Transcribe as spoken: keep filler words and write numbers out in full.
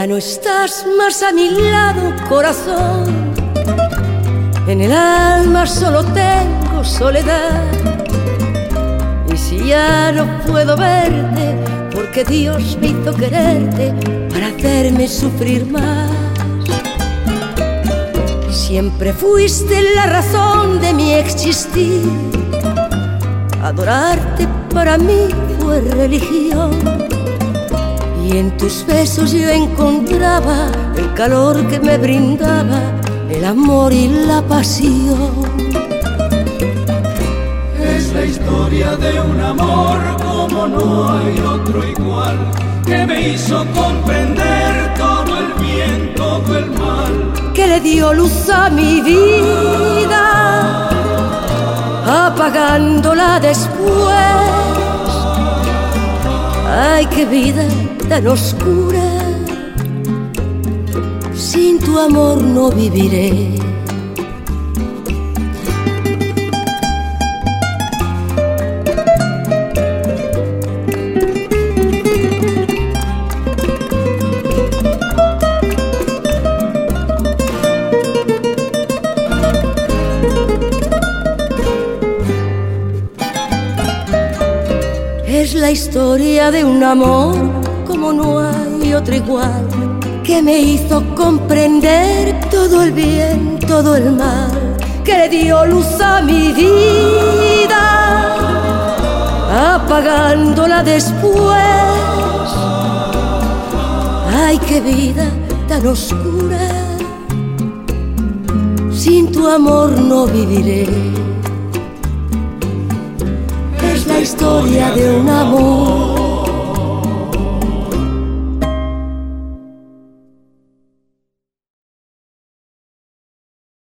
Ya no estás más a mi lado, corazón. En el alma solo tengo soledad. Y si ya no puedo verte, porque Dios me hizo quererte para hacerme sufrir más. Siempre fuiste la razón de mi existir. Adorarte para mí fue religión. Y en tus besos yo encontraba el calor que me brindaba el amor y la pasión. Es la historia de un amor como no hay otro igual, que me hizo comprender todo el bien, todo el mal, que le dio luz a mi vida, apagándola después. Ay, qué vida tan oscura, sin tu amor no viviré. Es la historia de un amor como no hay otro igual, que me hizo comprender todo el bien, todo el mal, que le dio luz a mi vida, apagándola después. Ay, qué vida tan oscura, sin tu amor no viviré. Es la historia de un amor